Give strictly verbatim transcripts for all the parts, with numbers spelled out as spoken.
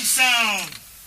sound.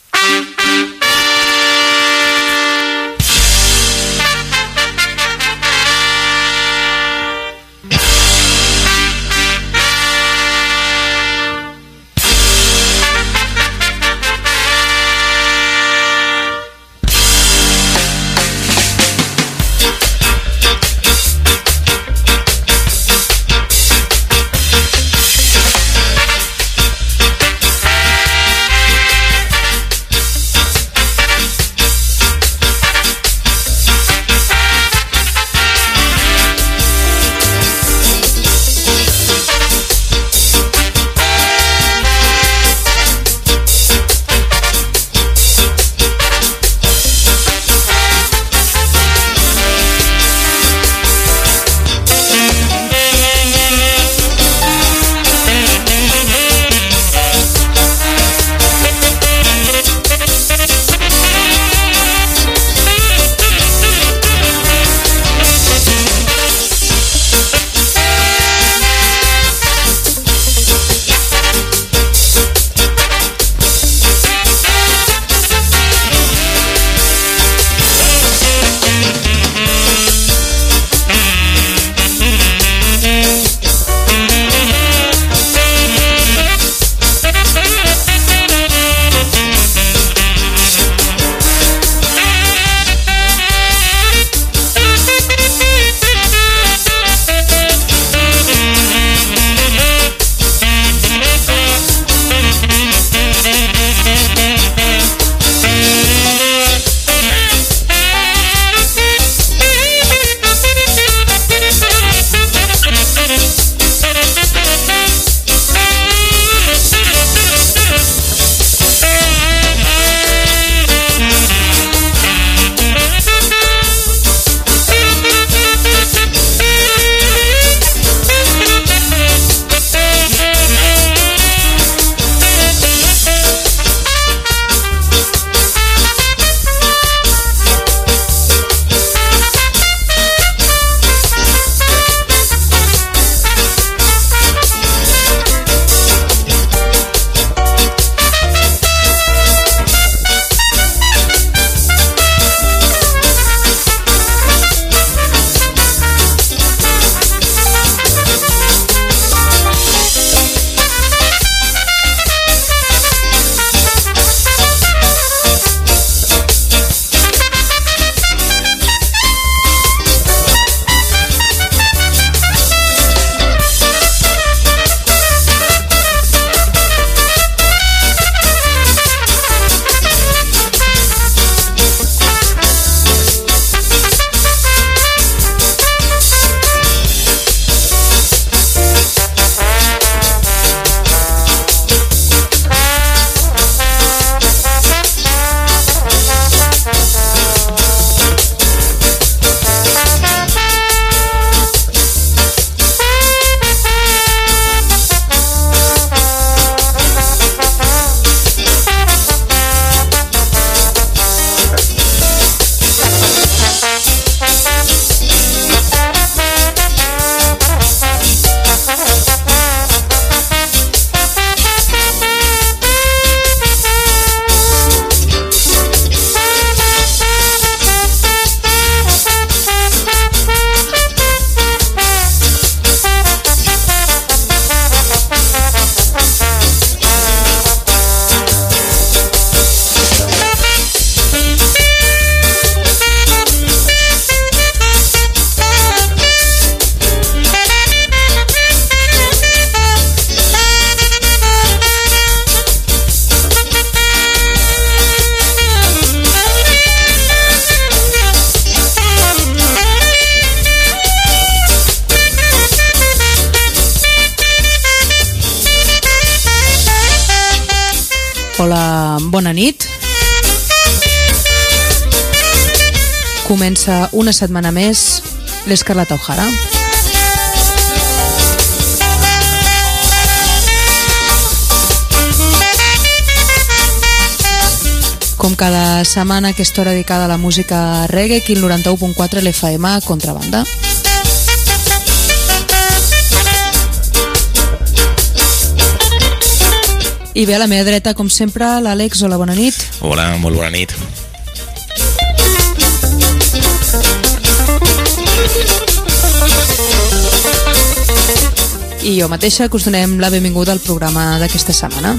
Hola, bona nit. Comença una setmana més l'Escarlata O'Hara. Com cada setmana, aquesta hora dedicada a la música reggae, aquí el noranta-u punt quatre l'F M a Contrabanda. I bé, a la meva dreta, com sempre, l'Àlex. Hola, bona nit. Hola, molt bona nit. I jo mateixa, que us donem la benvinguda al programa d'aquesta setmana.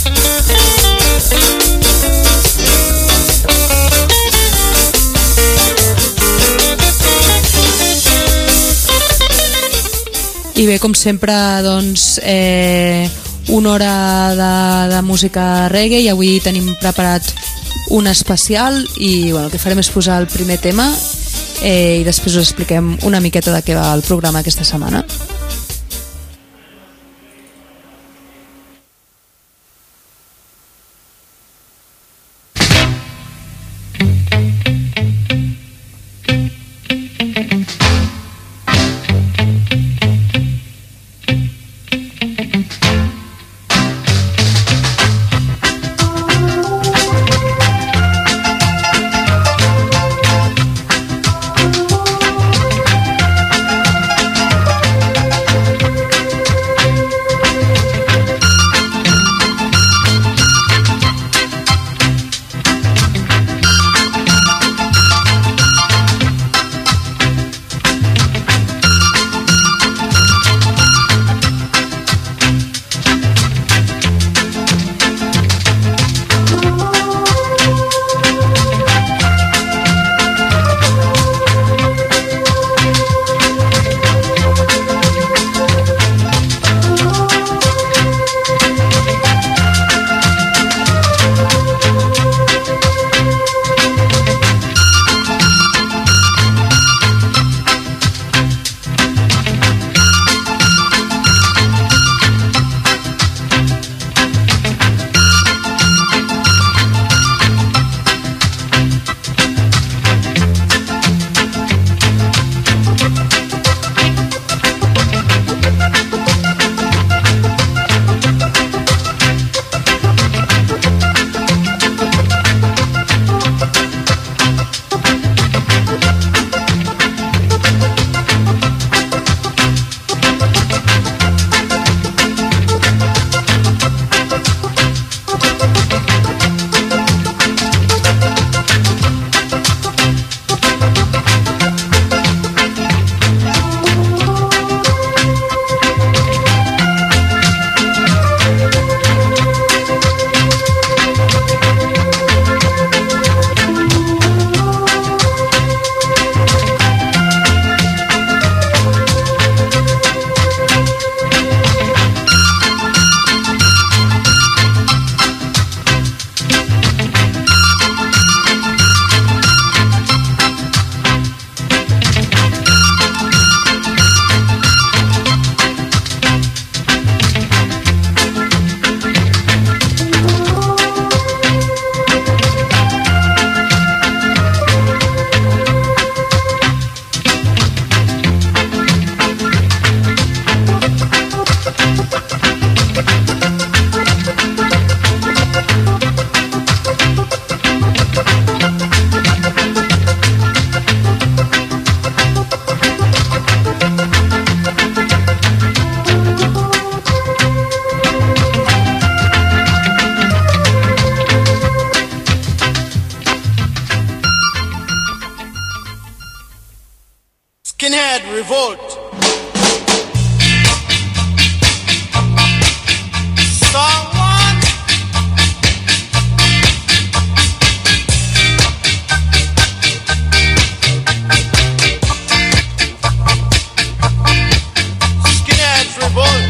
I bé, com sempre, doncs, eh, una hora de, de música reggae, i avui tenim preparat un especial i bueno, el que farem és posar el primer tema eh, i després us expliquem una miqueta de què va el programa aquesta setmana. Skinhead revolt. Someone Skinhead revolt.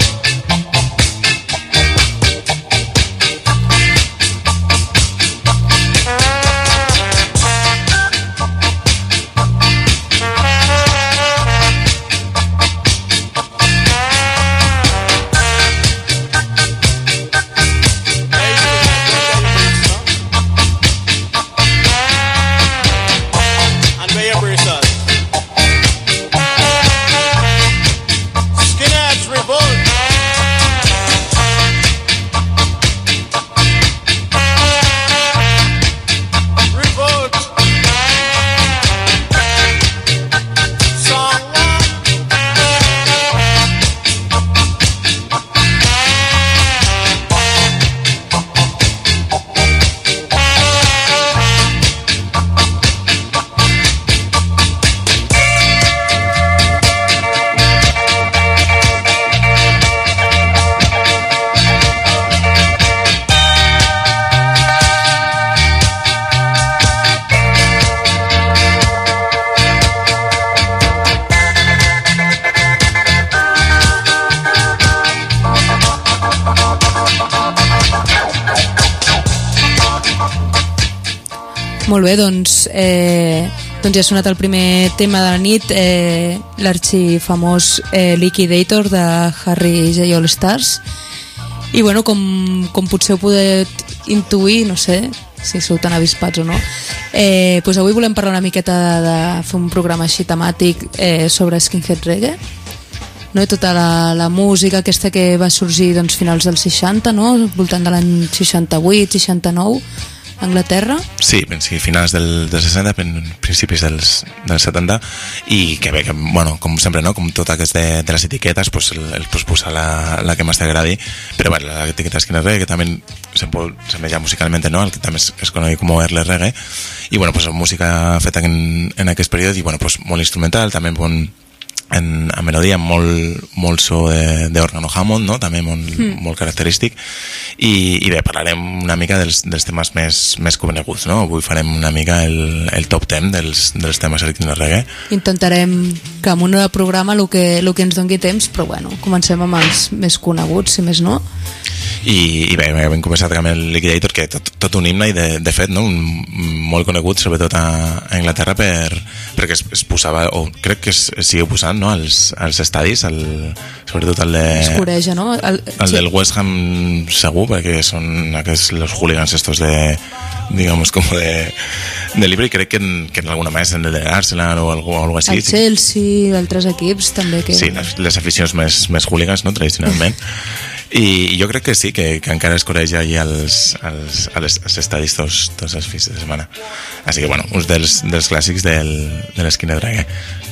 Molt bé, doncs, eh, doncs ja ha sonat el primer tema de la nit, eh, l'arxifamós eh, Liquidator de Harry J. All Stars. I bueno, com, com potser ho podeu intuir, no sé si sou tan avispats o no, eh, doncs avui volem parlar una miqueta de, de fer un programa així temàtic eh, sobre skinhead reggae, no? I tota la, la música aquesta que va sorgir doncs, finals dels seixanta, no? Voltant de l'any seixanta-vuit, seixanta-nou, a Anglaterra. Sí, sí, finals del, dels seixanta, principis dels, dels setanta, i que bé, que, bueno, com sempre, no? Com tot aquest de, de les etiquetes, pues, el, el pues, posar la, la que més t'agradi, però bueno, l'etiqueta skinhead reggae, que també s'assemeja musicalment, no? El que també es, es coneix com early reggae, i bueno, pues, música feta en, en aquest període, i bueno, pues, molt instrumental, també bon, en, en melodia, molt, molt so d'òrgano Hammond, no? També molt, mm. molt característic, i, i bé, parlarem una mica dels, dels temes més, més coneguts, no? Avui farem una mica el, el top ten dels, dels temes electrònics reggae. Intentarem que en un programa el que, el que ens doni temps, però bueno, comencem amb els més coneguts, si més no. I, i bé, hem començat amb el Liquidator, que tot, tot un himne, i de, de fet, no? Un, molt conegut, sobretot a, a Anglaterra, per, perquè es, es posava, o crec que es, es sigue posant, no? als, als estadis, el, sobretot el de... Es coreja, no? El, el sí. del West Ham segur, perquè són aquests, los hooligans estos de, digamos, como de, de libre, i crec que en, que en alguna més, en el de Arsenal o algo, algo així. El Chelsea, sí. Altres equips també. Que... Sí, les, les aficions més, més hooligans, no? Tradicionalment. I jo crec que sí, que, que encara es coreja allà als, als, als, als estadis tots, tots els fins de setmana. Així que, bueno, uns dels, dels clàssics del, de l'esquina reggae.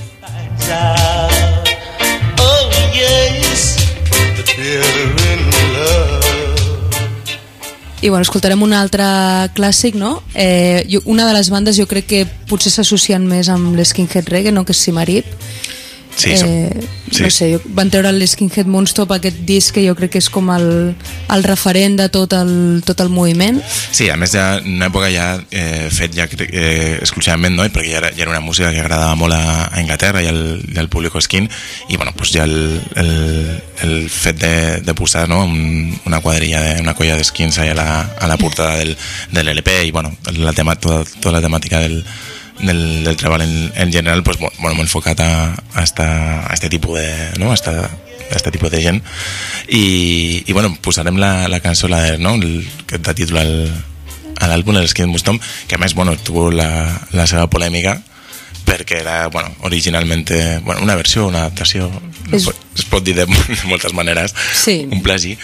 Oh yes, i bueno, escoltarem un altre clàssic, no? Eh, jo, una de les bandes jo crec que potser s'associen més amb l'eskinhead reggae, no? Que és Simarip. Sí, eh, sí. No sé, van treure l'Skinhead Moonstop, aquest disc que jo crec que és com el, el referent de tot el, tot el moviment. Sí, a més ja en una època ja eh, fet ja eh, exclusivament, no? Perquè ja era, ja era una música que agradava molt a, a Anglaterra i al, i al públic skin, i bueno, pues ja el, el, el fet de, de posar, no? Un, una quadrilla, de, una colla d'skins a la, a la portada del, de l'L P, i bueno, la tema, tota, tota la temàtica del Del, del treball en, en general, pues, bueno, m'he enfocat a, a, esta, a este tipus de, no? a, esta, a este tipus de gent, i, i bueno, posarem la, la cançó, la de, no? El, que da títol al, a l'àlbum, el Skin Mustom, que a més, bueno, tuvo la, la seva polèmica, perquè era, bueno, originalment, bueno, una versió, una adaptació, no es... pot, es pot dir de, de moltes maneres, sí. Un plagi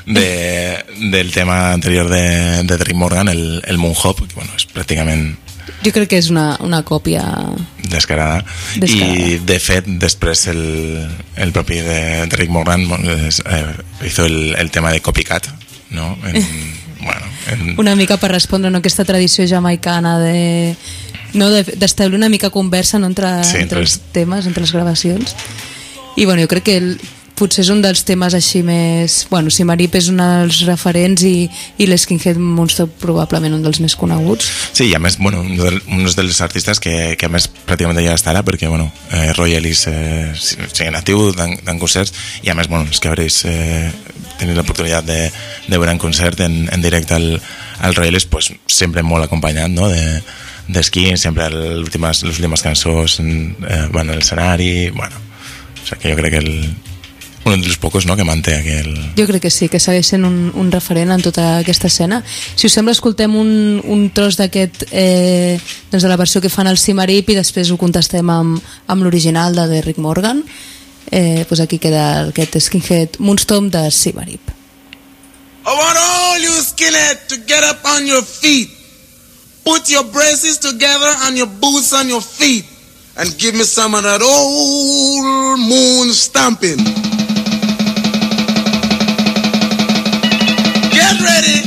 de, del tema anterior de, de Rick Morgan, el, el Moon Hop, que bueno, és pràcticament... Jo crec que és una, una còpia descarada. descarada i de fet després el, el propi de, de Rick Morgan eh, hizo el, el tema de Copycat, no? En, bueno, en... una mica per respondre, no, aquesta tradició jamaicana de, no, d'establir una mica conversa, no, entre, sí, entre els temes, entre les gravacions, i bueno, jo crec que el, potser és un dels temes així més... Bueno, Simarip és un dels referents, i, i l'Skinhead Monster probablement un dels més coneguts. Sí, i a més, bueno, un dels artistes que, que a més pràcticament ja està ara, perquè, bueno, eh, Roy Ellis eh, sigue natiu d'en concerts, i a més, bueno, és que habréis eh, tenir l'oportunitat de, de veure en concert en, en directe al, al Roy Ellis, pues, sempre molt acompanyat, no?, de d'esquí, sempre les últimes, les últimes cançons eh, van al escenari, bueno, o sigui que jo crec que el un dels pocos, no?, que manté aquell... Jo crec que sí, que segueix sent un, un referent en tota aquesta escena. Si us sembla, escoltem un, un tros d'aquest, eh, doncs de la versió que fan al Simarip, i després ho contestem amb, amb l'original de Rick Morgan. Eh, doncs aquí queda aquest Skinhead Moonstomp de Simarip. I want all you skinhead to get up on your feet. Put your braces together and your boots on your feet, and give me some of that old moon stomping. Get ready.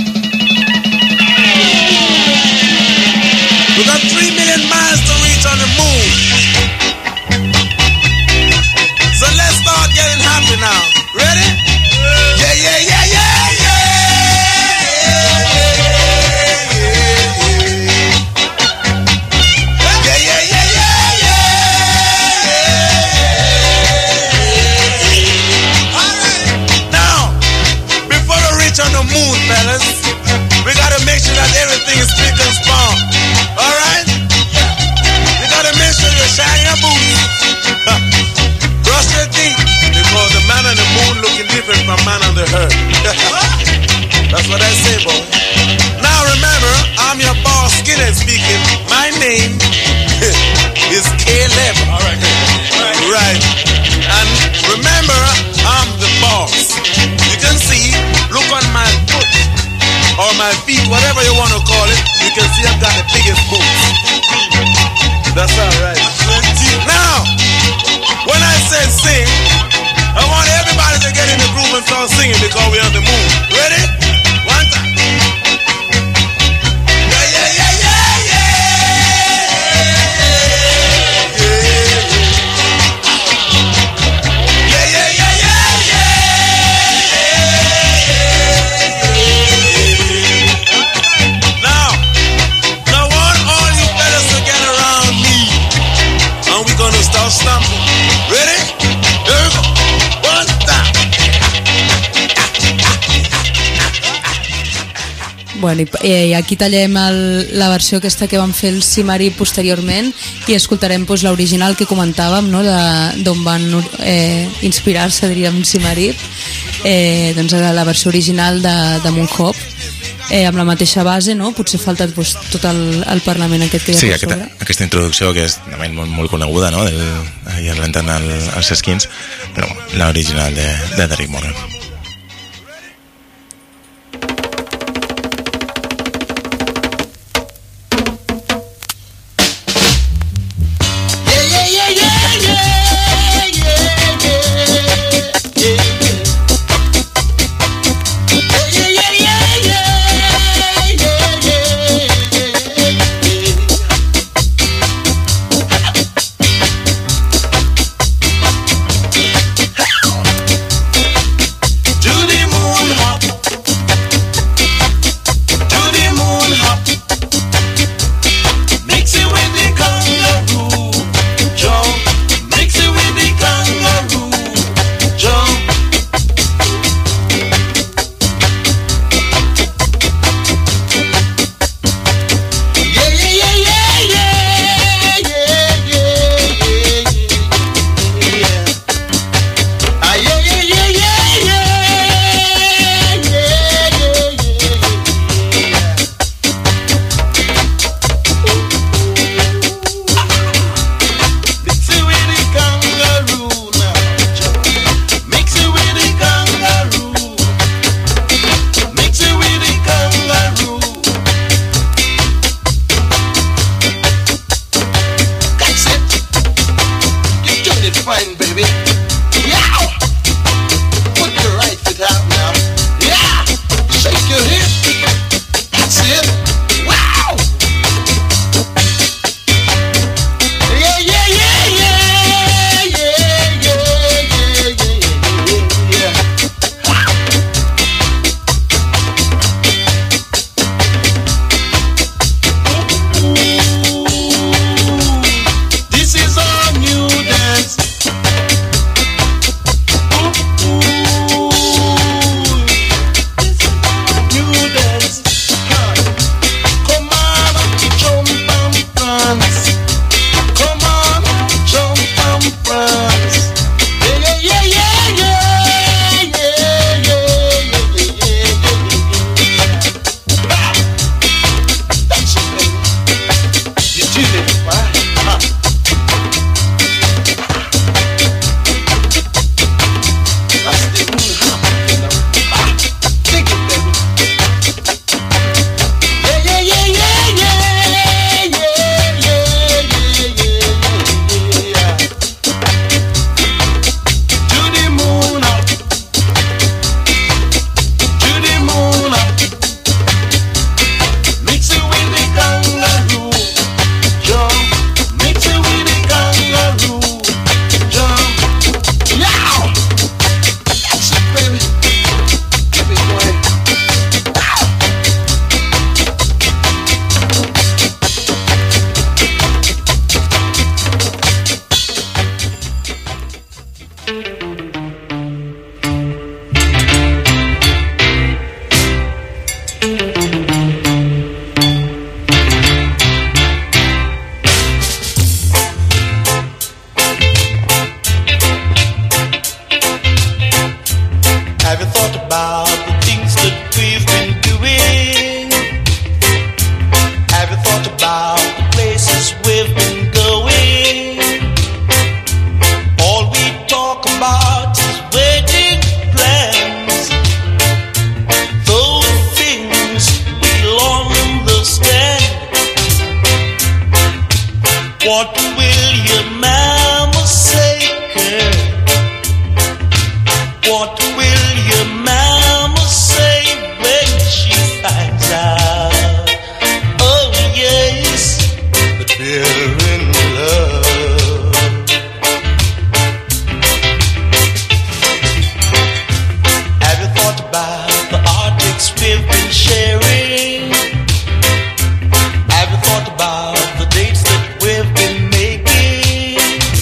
We got three million miles to reach on the moon. So let's start getting happy now. Ready? Yeah, yeah, yeah, yeah, yeah. Yeah, yeah, yeah, yeah, yeah. reach on the moon, fellas, we gotta make sure that everything is spick and span. Alright? You gotta make sure you shine your boots. Brush your teeth, because the man on the moon looking different from man on the earth. That's what I say, boy. Now remember, I'm your boss, Skinhead speaking. My name is Caleb. Alright. Right. And remember, I'm the boss. You can see, look on my foot, or my feet, whatever you want to call it, you can see I've got the biggest boots. That's alright. Now, when I say sing, I want everybody to get in the groove and start singing because we're on the moon. Ready? One time. Yeah, yeah, yeah, yeah, yeah. Yeah, yeah, yeah, yeah, yeah. Now, now I want all you fellas to get around me, and we're gonna start stamping. Ready? Here we go. One time. Bueno, i, eh, i aquí tallem el, la versió aquesta que vam fer el Simari posteriorment i escoltarem pues, l'original que comentàvem, no? D'on van eh, inspirar-se, diríem, Simari, eh, doncs la versió original de, de Moon Hop, eh, amb la mateixa base, no? Potser falta pues, tot el, el Parlament aquest que hi ha sí, per aquesta, sobre. aquesta introducció que és molt, molt coneguda, no? Del, ja l'entren al, als Skins, però l'original de, de Derrick Morgan. Yeah, sharing. Have you thought about the dates that we've been making?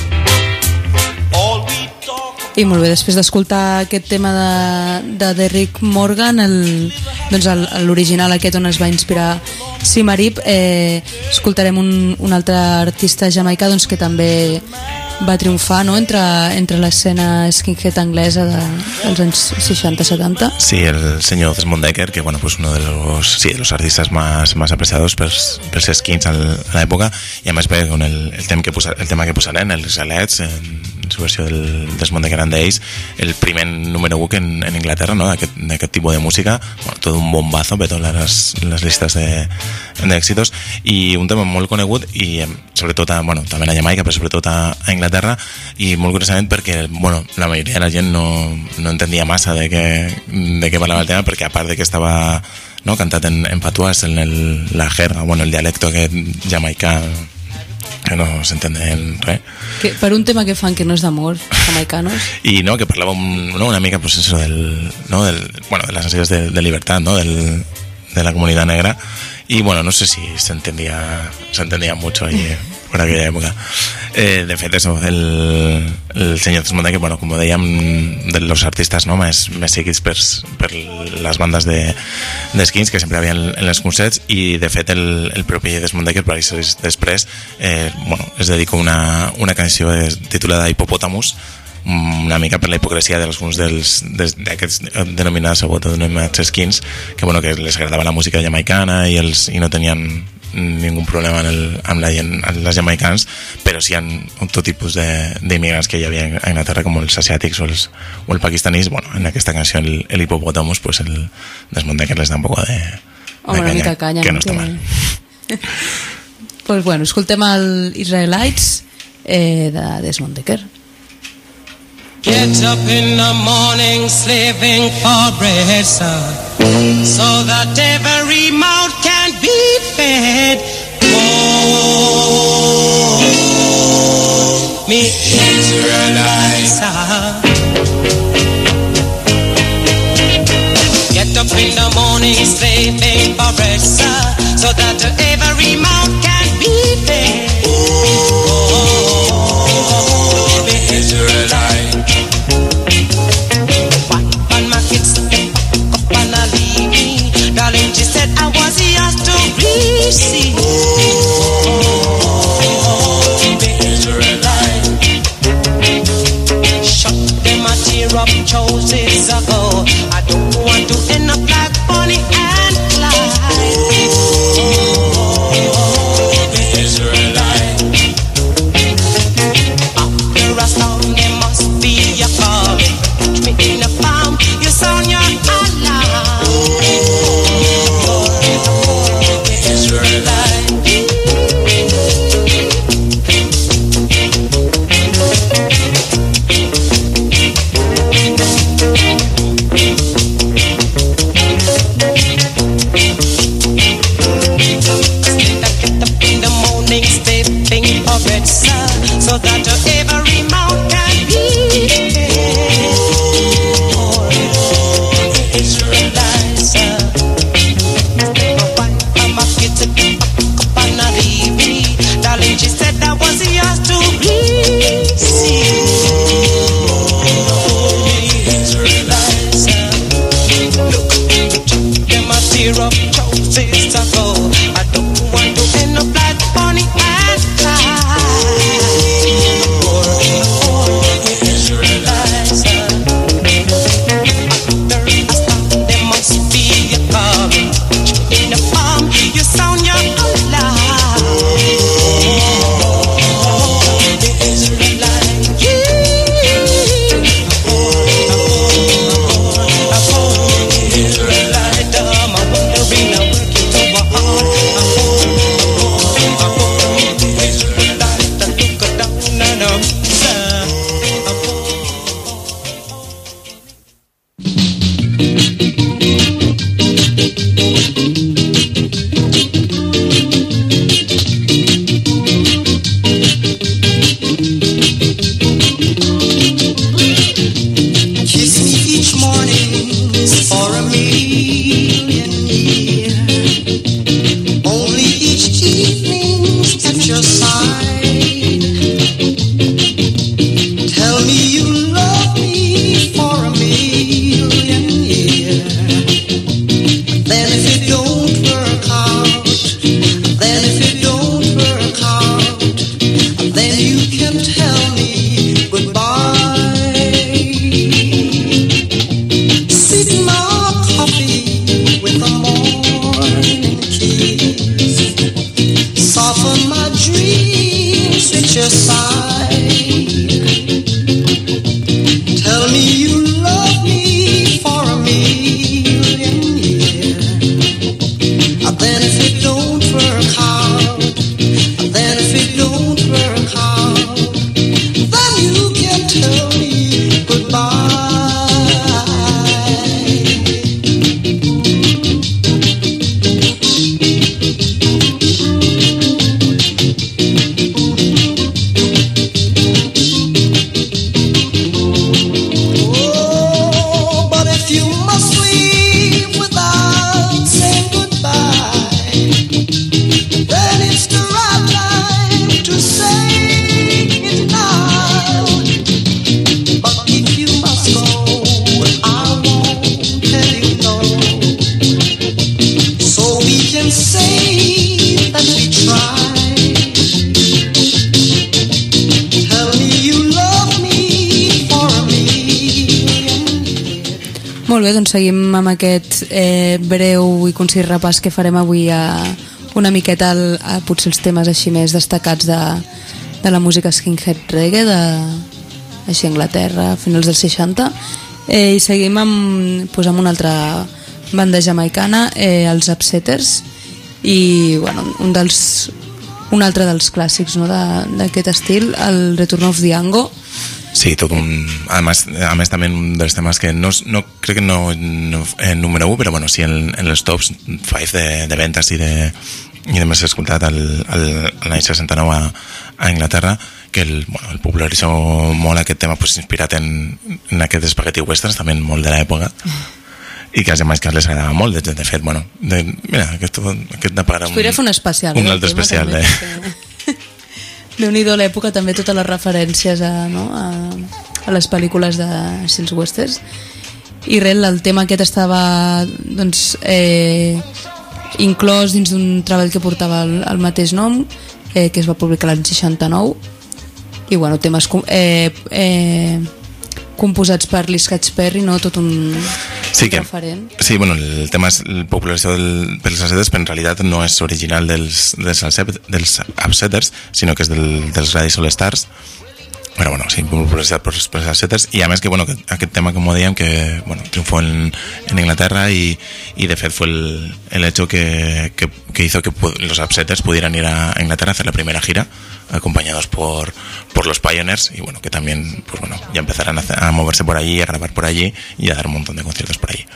All we talk about. I molt bé, després d'escoltar aquest tema de, de Derrick Morgan, el, doncs el, l'original aquest on es va inspirar Simarip, eh, escoltarem un, un altre artista jamaicà doncs, que també va triomfar, no?, entre, entre l'escena skinhead anglesa de, dels anys seixanta setanta. Sí, el señor Desmond Dekker, que bueno, pues uno de los, sí, de los artistas más, más apreciados per, per ser skins a l'època, i a més bé, con el, el, tema que posa, el tema que posarem, els Galets, en, en su versió del Desmond Dekker and the Ace, el primer número u en, en Inglaterra, no?, d'aquest tipus de música, bueno, tot un bombazo per totes les, les llistes d'èxitos, i un tema molt conegut, i sobretot a, bueno, també a Jamaica, però sobretot a, a Inglaterra, i molt curiosament perquè, bueno, la majoria de la gent no, no entendia massa de què, de què parlava el tema, perquè a part de que estava, no, cantat en, en patuas, en el, la jerga, bueno, el dialecto aquest jamaicà, que no s'entende en res. Que, per un tema que fan que no és d'amor, jamaicanos. I no, que parlava un, no, una mica pues, eso del, no, del, bueno, de las ansias de, de libertad, ¿no?, del, de la comunidad negra, y bueno, no sé si se entendía, se entendía mucho ahí por aquella época. Eh, de fet, eso, el, el senyor Desmond Dekker, bueno, com dèiem, de los artistes, no?, més, més seguits per, per les bandes de, de skins que sempre havien en les concerts, i de fet el, el propi Desmond Dekker, per això després, eh, bueno, es dedica una, una canció titulada Hippopotamus, una mica per la hipocresia d'alguns d'aquests denominats autodenominats skins, que, bueno, que les agradava la música jamaicana i, els, i no tenien ningú problema en el, amb, la, amb les jamaicans, però sí en tot tipus d'immigrants que hi havia a Inglaterra, com els asiàtics o, els, o el pakistanís. Bueno, en aquesta canció, el, el hipopótamos, pues el Desmond Dekker les da un poco de, Home, de canya, canya, que no que... està mal. Pues bueno, escoltem el Israelites eh, de Desmond Dekker. Get up in the morning slaving for bread, sir, so that every mouth can be fed. Oh, me Israelites, get up in the morning slaving for bread, sir, so that every mouth can be fed. Oh, me Israelites. Darling, she said I was yours to receive. Oh, the Israelite. Shut them a tear up choices ago. I don't want to end up like Bonnie and Clyde. Oh, the Israelite. After a song, there must be a call. Put me in a farm, you sound your alarm. Israelite. Molt bé, doncs seguim amb aquest eh, breu i concís repàs que farem avui a una miqueta al, a potser els temes així més destacats de, de la música skinhead reggae de, així a Anglaterra a finals dels seixanta, eh, i seguim amb, pues, amb una altra banda jamaicana, eh, els Upsetters, i bueno, un dels un altre dels clàssics, no, d'aquest estil, el Return of Django. Sí, tot un... A més, a més també un dels temes que no, no crec que no, no en número u, però bueno, sí en, en els tops cinc de, de ventes i de, i de més escoltat al, al, l'any seixanta-nou a, a Anglaterra, que el, bueno, el popularitzó molt aquest tema, pues, inspirat en, en aquest spaghetti westerns, també molt de l'època, i que als jamaicans les agradava molt. De, de fet, bueno, de, mira, aquest, aquest de pagar un, podria fer un especial, un eh, altre especial també, eh? perquè... Déu-n'hi-do l'època, també totes les referències a, no, a, a les pel·lícules de Sils Westerns. I res, el tema aquest estava doncs, eh, inclòs dins d'un treball que portava el, el mateix nom, eh, que es va publicar l'any seixanta-nou, i bueno, temes eh, eh, composats per Lee Scratch Perry, no? Tot un, sí, un que, referent. Sí, bueno, el tema és el popularitzador del, dels Upsetters, però en realitat no és original dels, dels, dels Upsetters, sinó que és del, dels Gladys All Stars. Però bueno, sí, popularitzat per els Upsetters, i a més que, bueno, que aquest tema, com ho dèiem, que bueno, triunfó en, en Inglaterra, y, y de fet fue el, el hecho que, que, que hizo que los Upsetters pudieran ir a Inglaterra a hacer la primera gira, acompañados por, por los Pioneers, y bueno, que también, pues bueno, ya empezarán a, hacer, a moverse por allí, a grabar por allí y a dar un montón de conciertos por allí.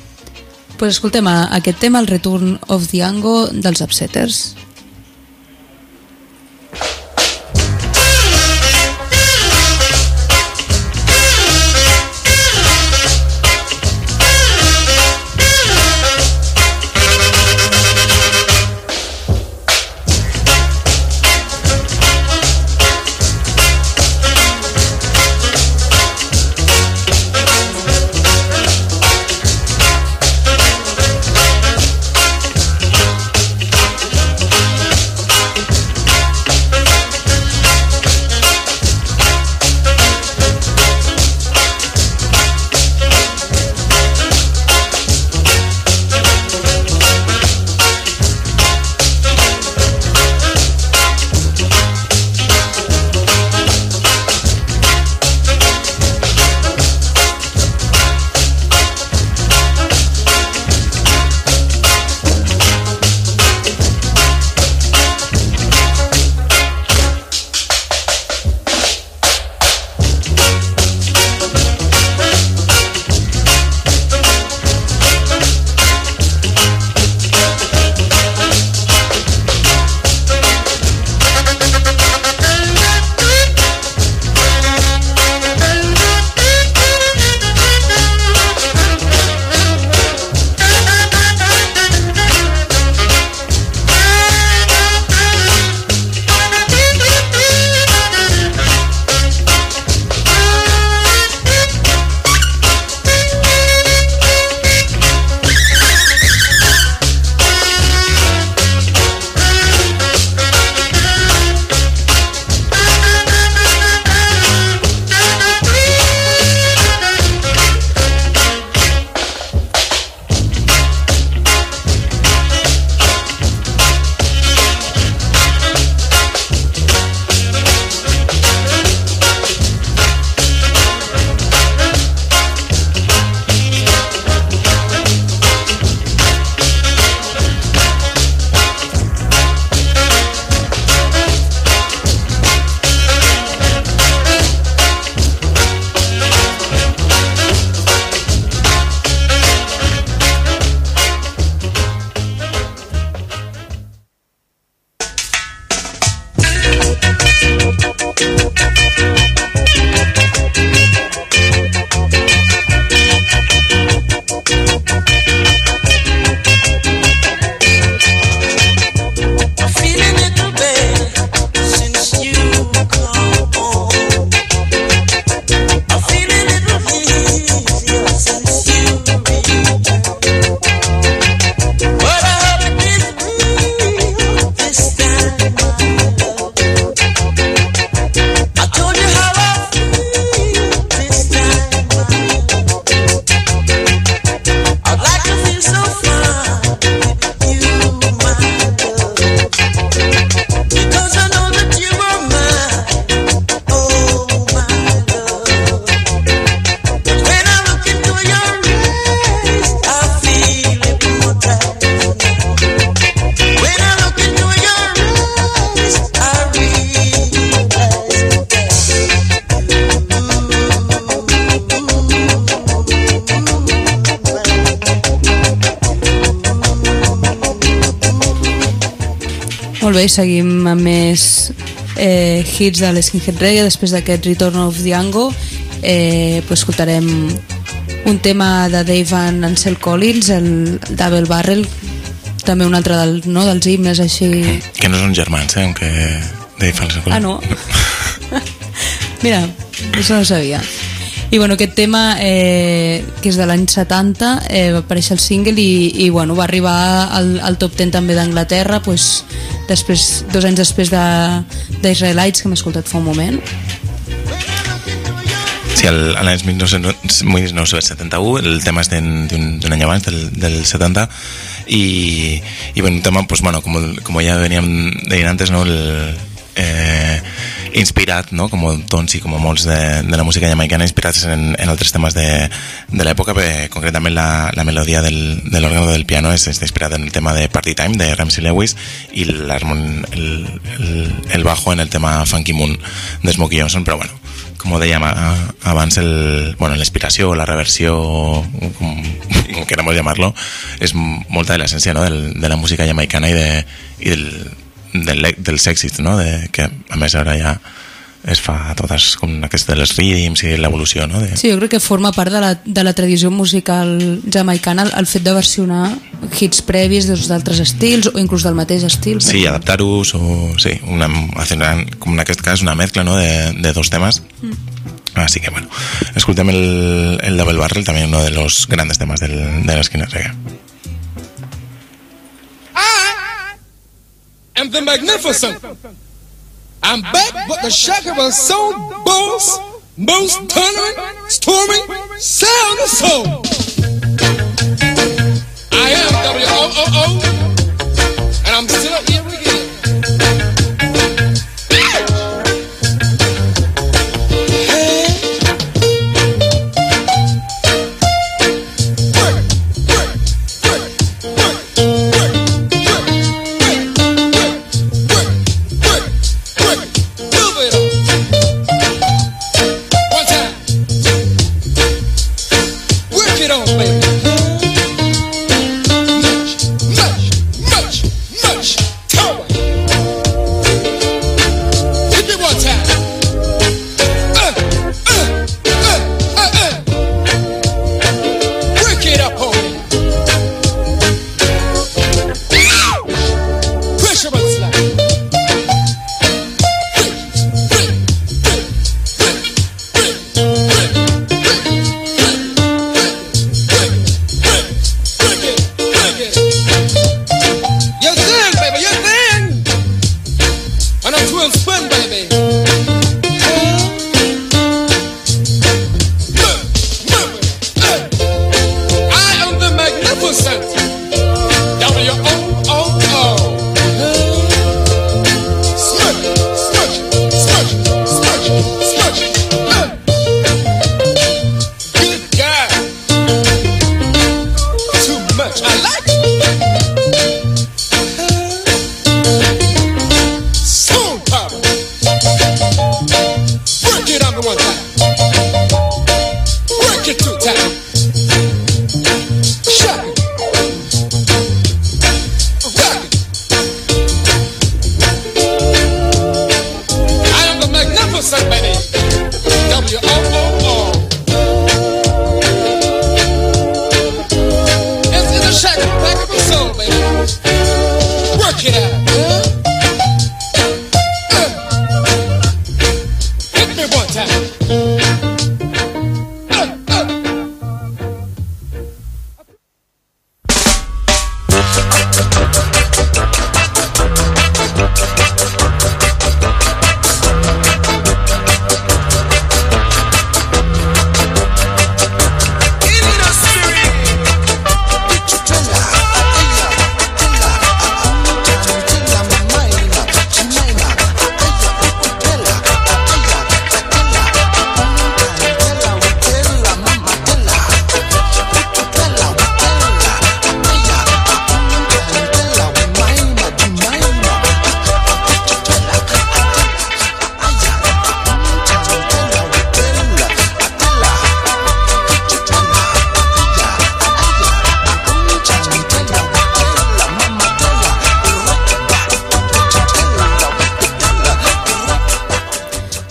Pues escoltem aquest tema, el Return of Django dels Upsetters. Thank Molt bé, seguim amb més eh, hits de l'Skinhead Reggae. Després d'aquest Return of Django eh, pues escoltarem un tema de Dave and Ansel Collins, el Double Barrel, també un altre del, no, dels himnes així... Que no són germans, eh? Aunque Dave and Ansel Collins... Ah, no? Mira, això no sabia. I bueno, aquest tema eh, que és de l'any setanta eh, va aparèixer el single i, i bueno, va arribar al, al top deu també d'Anglaterra, pues, després, dos anys després de, d'Israelites, que hem escoltat fa un moment. Sí, l'any mil nou-cents setanta-u, el tema és d'un any abans, del, del setanta, i, i bueno, un tema, pues, bueno, como, como ya veníem dient antes, ¿no? El, eh, inspirat, ¿no? Como Tons y como molts de, de la música jamaicana, inspirats en, en altres temes de, de l'època, concretament la, la melodia del, de l'òrgan del piano és, és inspirat en el tema de Party Time de Ramsey Lewis i el, el, el bajo en el tema Funky Moon de Smokey Johnson, però bueno, com dèiem abans, el, bueno, l'inspiració o la reversió, com, com queramos llamarlo, és molta de l'essència, no? Del, de la música jamaicana i, de, i del del, dels èxits, no? De, que a més ara ja es fa totes com aquestes de les rhythms i l'evolució, no? De... Sí, jo crec que forma part de la, de la tradició musical jamaicana el, el fet de versionar hits previs d'altres estils o inclús del mateix estil. Sí, adaptar-los o sí, una, com en aquest cas una mescla, no? de, de dos temes. Mm. Así que bueno, escoltem el, el Double Barrel, también uno de los grandes temas del, de la Skinhead Reggae. And the magnificent. I'm back, but the shaker was so boss, most thundering, storming, sound of soul. I am W O O O, and I'm still here again. Soul, baby.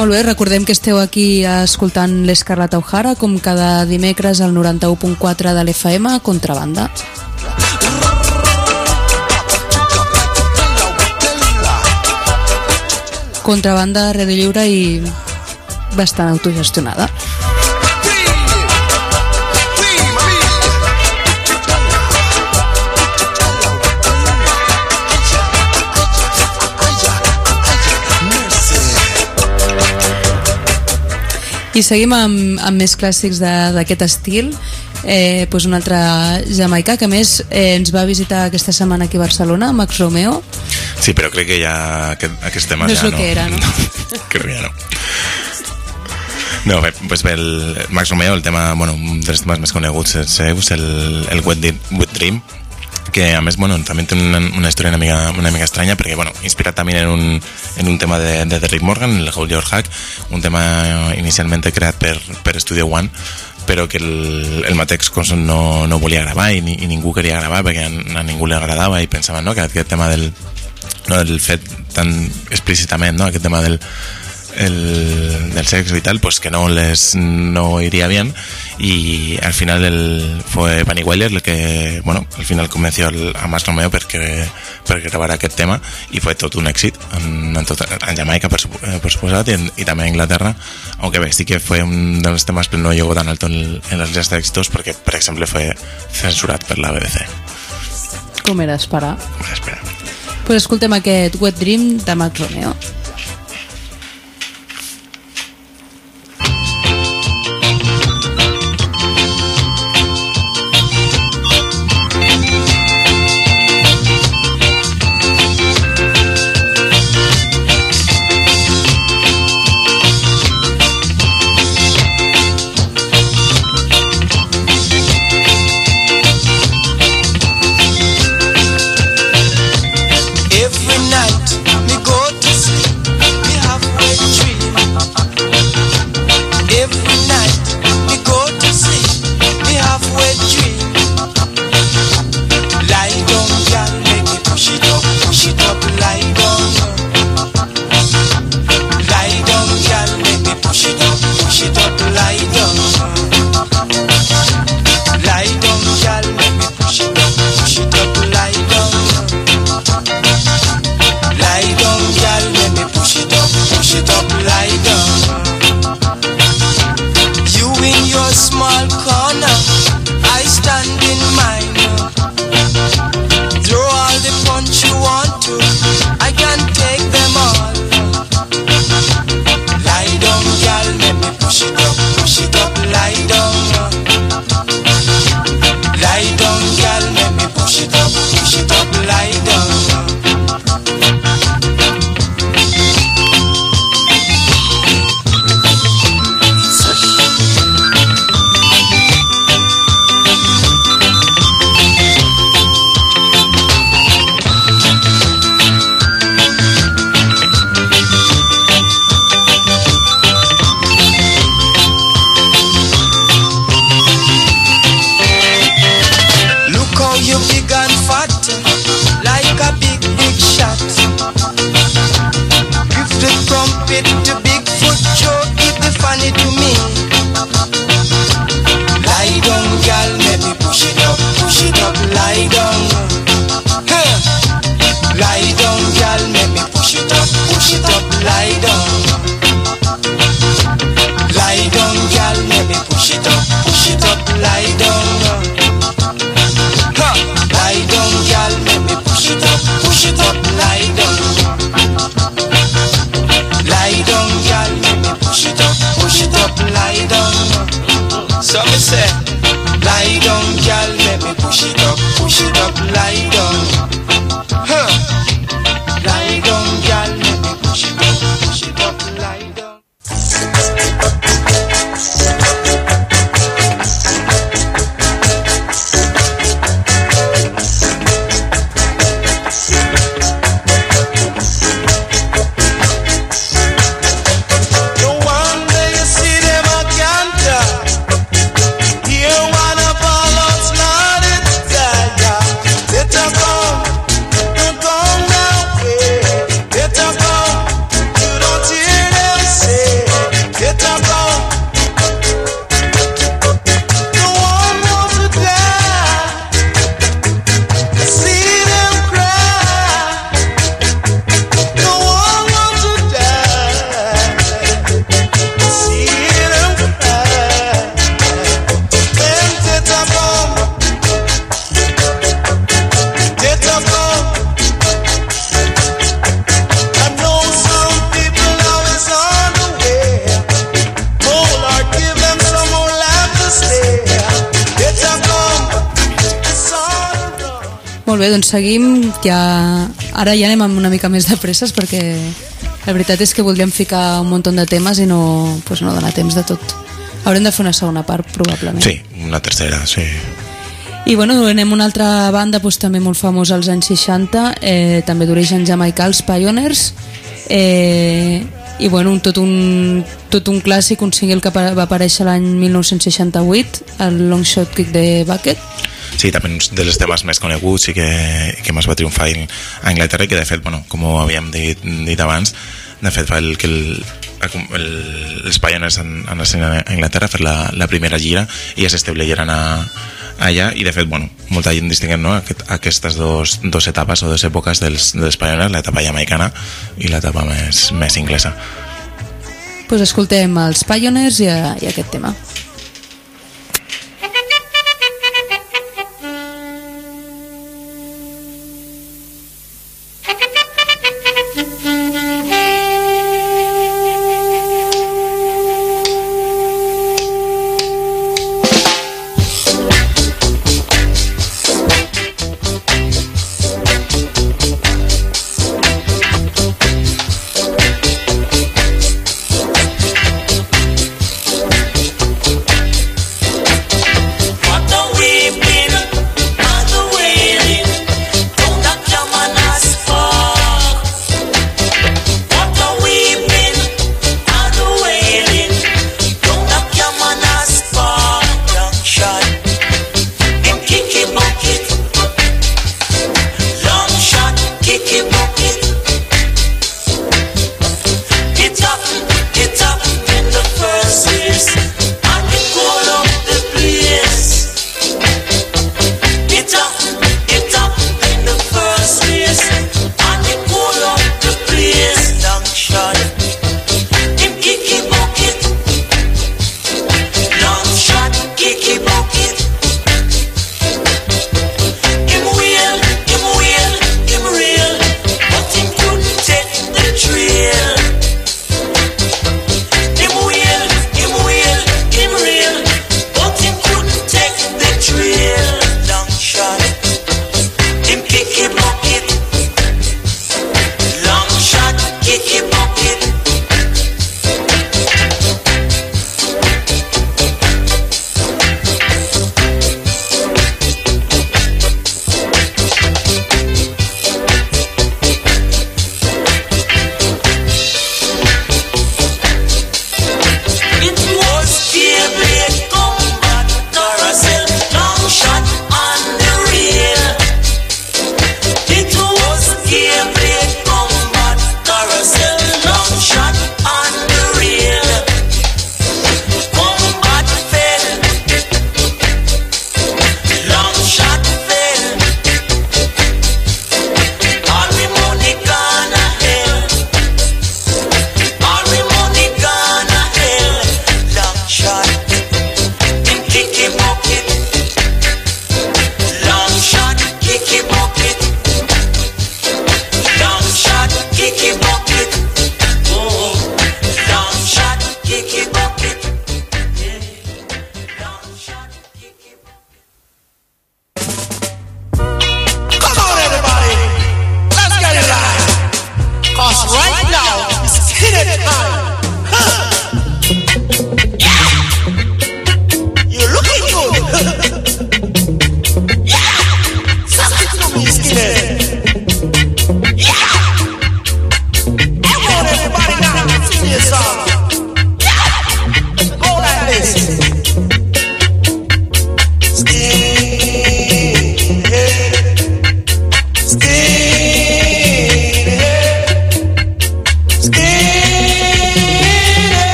Molt bé, recordem que esteu aquí escoltant l'Escarlata O'Hara com cada dimecres al noranta-u punt quatre de l'F M, Contrabanda. Contrabanda, ràdio lliure i bastant autogestionada. I seguim amb, amb més clàssics d'aquest estil. Eh, pues un altre jamaicà que a més eh, ens va visitar aquesta setmana aquí a Barcelona, Max Romeo. Sí, però crec que ja aquest, aquest tema no és ja el no. que era, no? no crec que ja no. No, bé, pues bé, el Max Romeo, el tema, bueno, un dels temes més coneguts és el, el Wet, Wet Dream, que a més, bueno, també té una, una història una mica, una mica estranya, perquè, bueno, inspirat també en un, en un tema de, de Rick Morgan, el Hold Your Hack, un tema inicialment creat per, per Studio One, però que el, el Matex Conson no, no volia gravar i, i ningú queria gravar perquè a, a ningú li agradava i pensaven, no?, que aquest tema del, no, del fet tan explícitament, no?, aquest tema del El, del sexo y tal, pues que no les no iría bien, y al final el, fue Bunny Wailer el que, bueno, al final convenció el, a Max Romeo perquè, perquè gravara aquest tema, i fue tot un èxit en, en, tot, en Jamaica per, per suposat, i, en, i també a Inglaterra, aunque bé, sí que fue un dels temas que no llegó tan alto en, en les llistes d'èxitos perquè, per exemple, fue censurat per la B B C. Com era d'esperar. Com era d'esperar. Pues escoltem aquest Wet Dream de Max Romeo. Lie down, Molt bé, doncs seguim, ja... ara ja anem amb una mica més de presses perquè la veritat és que voldríem ficar un munt de temes i no, pues no dona temps de tot. Haurem de fer una segona part, probablement. Sí, una tercera, sí. I bueno, anem a una altra banda pues, també molt famosa als anys seixanta, eh, també d'origen jamaicà, els Pioneers, eh, i bueno, tot un, tot un clàssic, un single que va aparèixer l'any mil nou-cents seixanta-vuit, el Long Shot Kick de Bucket. Sí, també un dels temes més coneguts i que, que més va triomfar a Anglaterra i que de fet, bueno, com havíem dit, dit abans, de fet fa el que el, el, els Pioneers han, han estat a Anglaterra a fer la, la primera gira i ja s'estableixeran allà i de fet, bueno, molta gent distinguen, no? Aquest, aquestes dos, dos etapes o dues èpoques dels, dels Pioneers, l'etapa jamaicana i l'etapa més, més inglesa. Pues escoltem els Pioneers i, i aquest tema.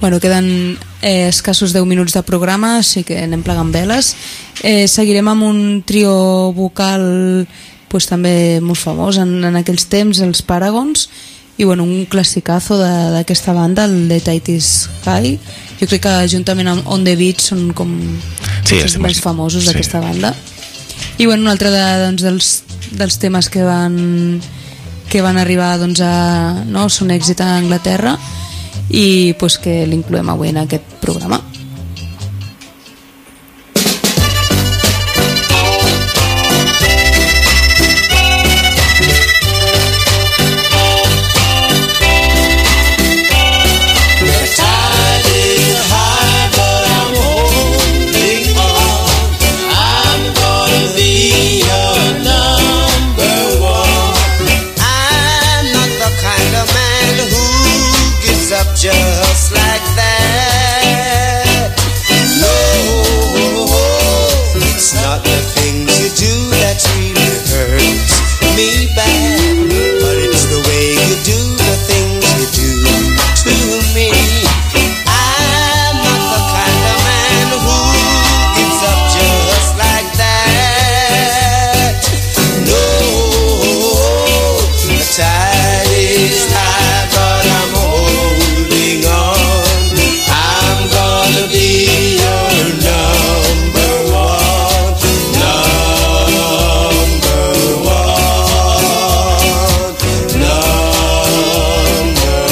Bueno, queden eh, escassos deu minuts de programa, així que anem plegant veles. Eh, seguirem amb un trio vocal pues, també molt famós en, en aquells temps, els Paragons, i bueno, un classicazo d'aquesta banda, el The Tide is High. Jo crec que juntament amb On the Beach són com sí, els més famosos d'aquesta sí. banda. I bueno, un altre de, doncs, dels, dels temes que van, que van arribar doncs, a no, són èxit a Anglaterra i pues, que l'incloem avui en aquest programa. Just like that. No, it's not the things you do that really hurts me bad, but it's the way you do the things you do to me. I'm not the kind of man who gives up just like that. No, the tide is high, but I'm holding on. I'm gonna be your number one, number one, number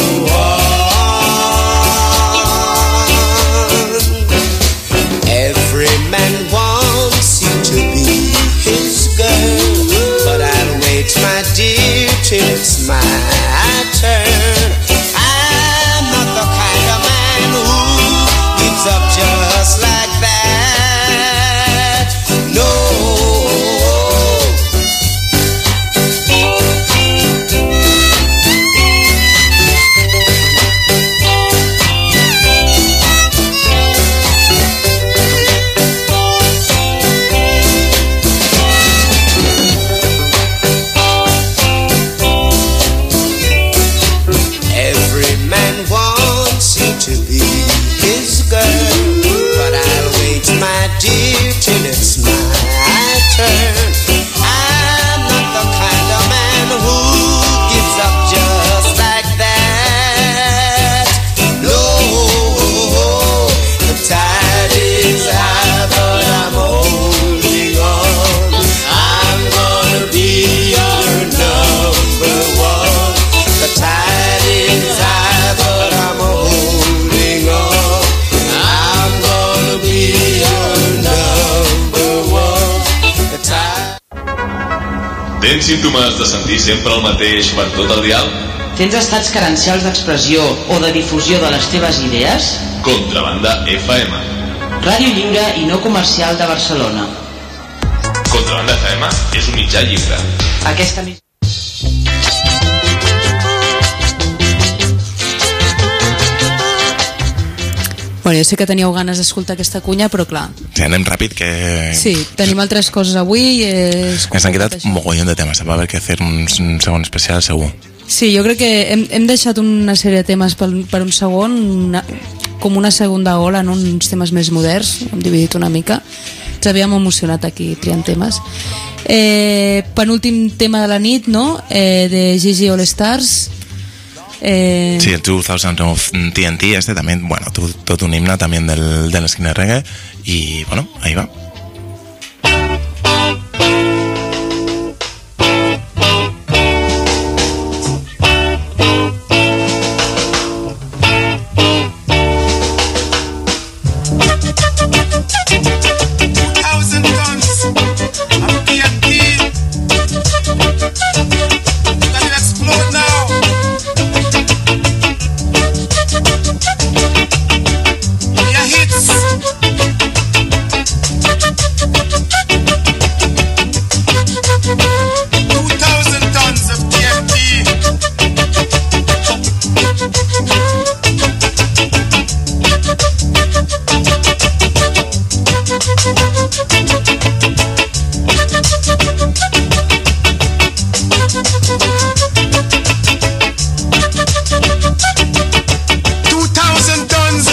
one. Every man wants you to be his girl, but I'll wait, my dear, till it's my turn. I'm not the kind of man who gives up just like that. No. Every man wants you to be his girl, but I'll wait, my dear, till it's my turn. I'm not the kind of man who gives up just like that. No, the tide is high, but I'm holding on. I'm gonna be your number one. The tide is high, but I'm holding on. I'm gonna be your number one. The tide. Tens símptomes de sentir sempre el mateix per tot el dial? Tens estats carencials d'expressió o de difusió de les teves idees? Contrabanda F M. Ràdio lliure i no comercial de Barcelona. Contrabanda F M és un mitjà lliure. Aquesta mis- Bueno, jo sé que teníeu ganes d'escoltar aquesta cunya, però clar, Sí, anem ràpid, que... sí, tenim altres coses avui i és Ens han quedat complicat un això. mogollón de temes. Va haver que fer un, un segon especial, segur. Sí, jo crec que hem, hem deixat una sèrie de temes per, per un segon, una, com una segona ola, no? Uns temes més moderns, hem dividit una mica. Ens havíem emocionat aquí triant temes. Eh, penúltim tema de la nit, no? Eh, de Gigi All Stars. Eh, Sí, el dos mil of T N T, este también, bueno, tu- todo un himno también del, del Skinner Reggae. Y bueno, ahí va. Thousand tons of T N T. Let it explode now. Your hits. Two thousand tons of T N T. Two thousand tons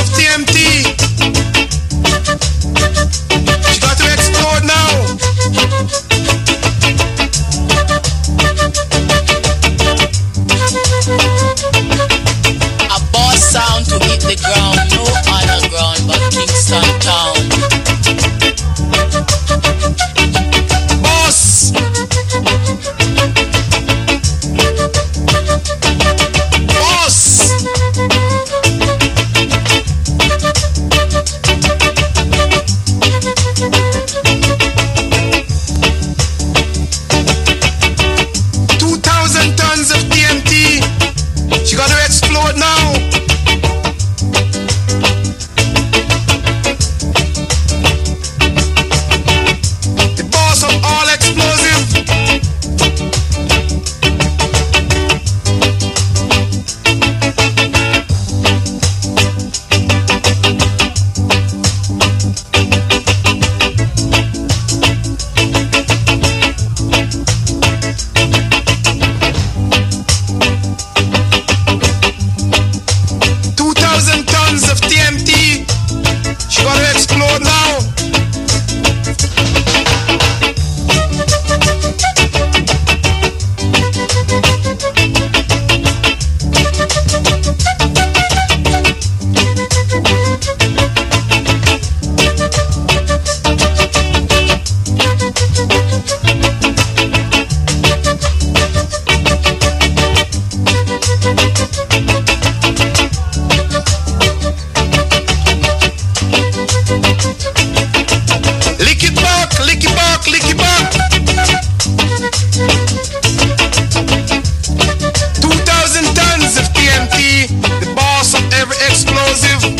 Two thousand tons of T N T, the boss of every explosive.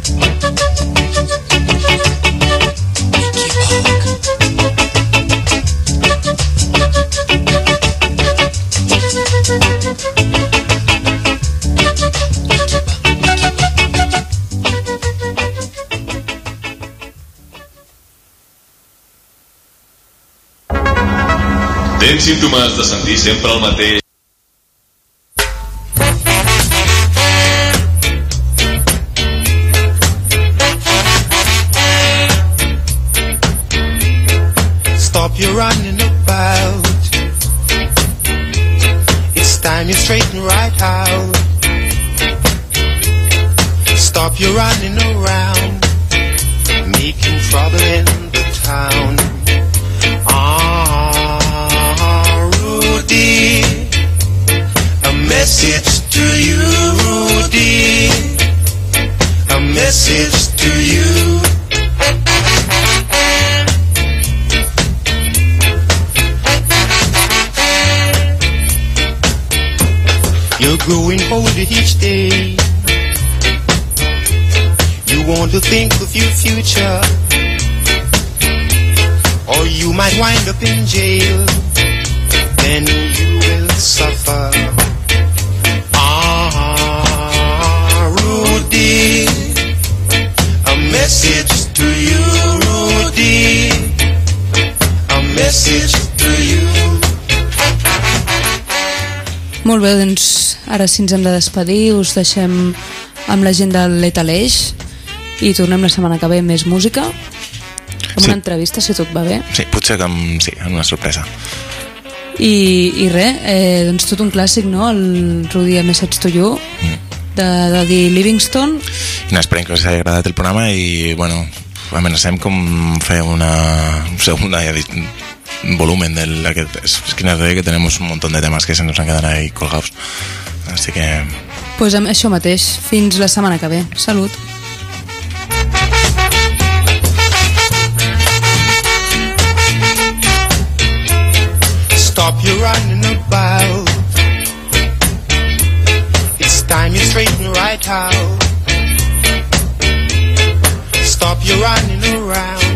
Tens símptomes de sentir sempre el mateix? Stop your running about. It's time you straighten right out. Stop your running around, making trouble in the town. A message to you, Rudy. A message to you. You're growing older each day. You want to think of your future, or you might wind up in jail. Then you will suffer. Ah, Rudy, a message to you, Rudy, a message to you. Molt bé, doncs ara sí ens hem de despedir, us deixem amb la gent del Lethal Age i tornem la setmana que ve amb més música, amb sí. Una entrevista, si tot va bé. Sí, potser que amb, sí, amb una sorpresa. I, i res, eh, doncs tot un clàssic, no? El Rudy A Message to You, mm. de, de Dee Livingston. I no, esperem que us hagi agradat el programa i, bueno, amenacem com fer una segunda volumen del Skinner Reggae, que tenemos un montón de temas que se nos han quedado ahí colgados. Así que... Pues amb això mateix, fins la setmana que ve. Salut! Stop your running about. It's time you straighten right out. Stop your running around.